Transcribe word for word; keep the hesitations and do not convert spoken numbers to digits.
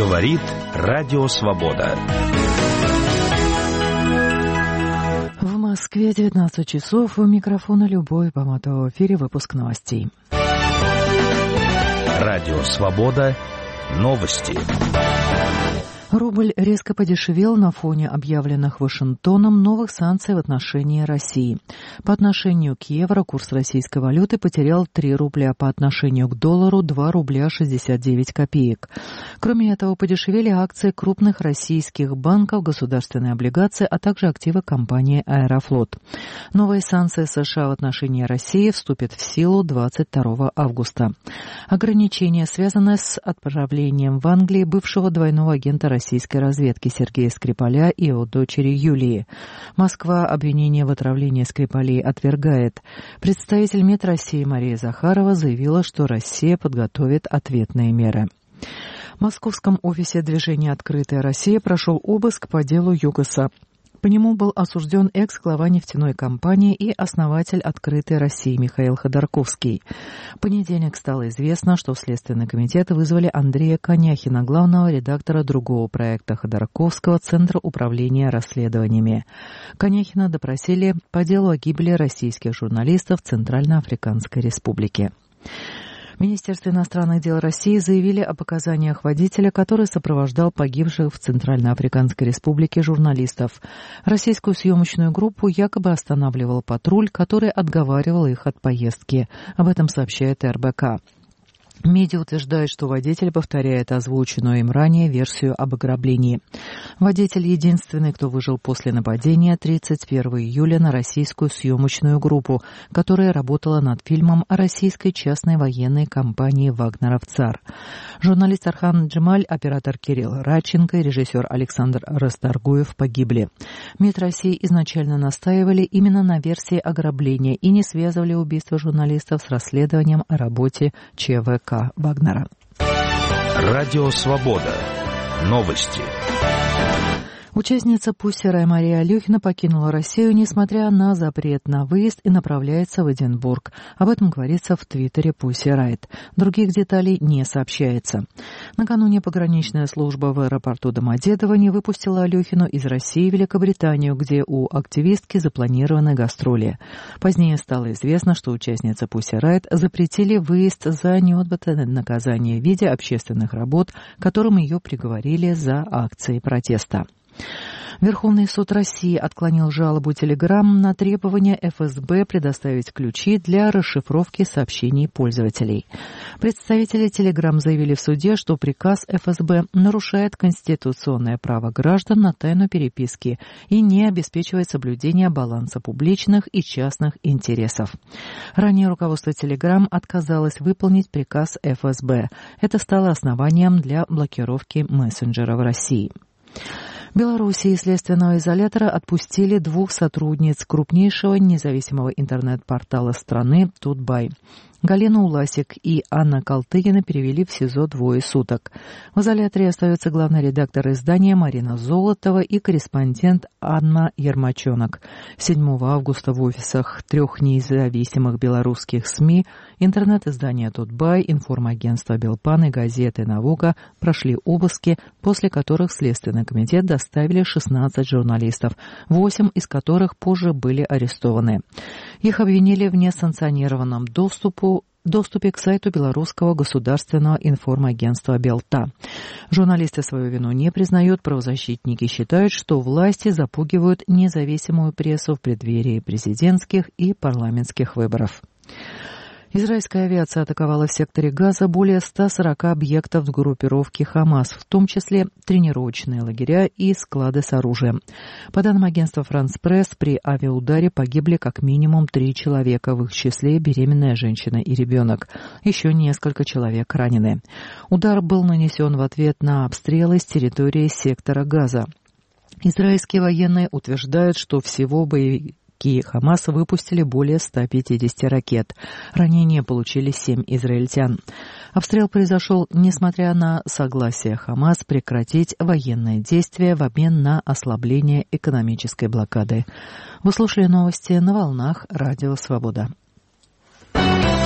Говорит Радио Свобода. В Москве девятнадцать часов. У микрофона Любовь Баматова. В эфире выпуск новостей. Радио Свобода. Новости. Рубль резко подешевел на фоне объявленных Вашингтоном новых санкций в отношении России. По отношению к евро курс российской валюты потерял три рубля, по отношению к доллару два рубля шестьдесят девять копеек. Кроме этого, подешевели акции крупных российских банков, государственные облигации, а также активы компании «Аэрофлот». Новые санкции США в отношении России вступят в силу двадцать второго августа. Ограничения, связанные с отправлением в Англию бывшего двойного агента России, российской разведки Сергея Скрипаля и его дочери Юлии. Москва обвинение в отравлении Скрипалей отвергает. Представитель МИД России Мария Захарова заявила, что Россия подготовит ответные меры. В московском офисе движения «Открытая Россия» прошел обыск по делу ЮГОСа. По нему был осужден экс-глава нефтяной компании и основатель «Открытой России» Михаил Ходорковский. В понедельник стало известно, что в Следственный комитет вызвали Андрея Коняхина, главного редактора другого проекта Ходорковского «Центра управления расследованиями». Коняхина допросили по делу о гибели российских журналистов в Центральноафриканской Республике. В Министерстве иностранных дел России заявили о показаниях водителя, который сопровождал погибших в Центральноафриканской Республике журналистов. Российскую съемочную группу якобы останавливал патруль, который отговаривал их от поездки. Об этом сообщает эр бэ ка. Медиа утверждает, что водитель повторяет озвученную им ранее версию об ограблении. Водитель единственный, кто выжил после нападения тридцать первого июля на российскую съемочную группу, которая работала над фильмом о российской частной военной компании «Вагнеров Цар». Журналист Архан Джемаль, оператор Кирилл Радченко и режиссер Александр Расторгуев погибли. МИД России изначально настаивали именно на версии ограбления и не связывали убийство журналистов с расследованием о работе че вэ ка Вагнера. Радио Свобода. Новости. Участница Pussy Riot Мария Алехина покинула Россию, несмотря на запрет на выезд, и направляется в Эдинбург. Об этом говорится в твиттере Pussy Riot. Других деталей не сообщается. Накануне пограничная служба в аэропорту Домодедово не выпустила Алехину из России в Великобританию, где у активистки запланированы гастроли. Позднее стало известно, что участница Pussy Riot запретили выезд за неотбытое наказание в виде общественных работ, которым ее приговорили за акции протеста. Верховный суд России отклонил жалобу Telegram на требование эф эс бэ предоставить ключи для расшифровки сообщений пользователей. Представители Telegram заявили в суде, что приказ эф эс бэ нарушает конституционное право граждан на тайну переписки и не обеспечивает соблюдение баланса публичных и частных интересов. Ранее руководство Telegram отказалось выполнить приказ эф эс бэ. Это стало основанием для блокировки мессенджера в России. В Белоруссии из следственного изолятора отпустили двух сотрудниц крупнейшего независимого интернет-портала страны «Тутбай». Галину Уласик и Анна Калтыгина перевели в СИЗО двое суток. В изоляторе остается главный редактор издания Марина Золотова и корреспондент Анна Ермачонок. седьмого августа в офисах трех независимых белорусских СМИ, интернет-издания «Тутбай», информагентства «Белпан» и газеты «Наука» прошли обыски, после которых Следственный комитет доставили шестнадцать журналистов, восемь из которых позже были арестованы. Их обвинили в несанкционированном доступу доступе к сайту белорусского государственного информагентства «Белта». Журналисты свою вину не признают, правозащитники считают, что власти запугивают независимую прессу в преддверии президентских и парламентских выборов. Израильская авиация атаковала в секторе Газа более ста сорока объектов группировки «Хамас», в том числе тренировочные лагеря и склады с оружием. По данным агентства «Франс Пресс», при авиаударе погибли как минимум три человека, в их числе беременная женщина и ребенок. Еще несколько человек ранены. Удар был нанесен в ответ на обстрелы с территории сектора Газа. Израильские военные утверждают, что всего боевики Хамас выпустили более ста пятидесяти ракет. Ранения получили семь израильтян. Обстрел произошел, несмотря на согласие Хамас прекратить военные действия в обмен на ослабление экономической блокады. Вы слушали новости на волнах Радио Свобода.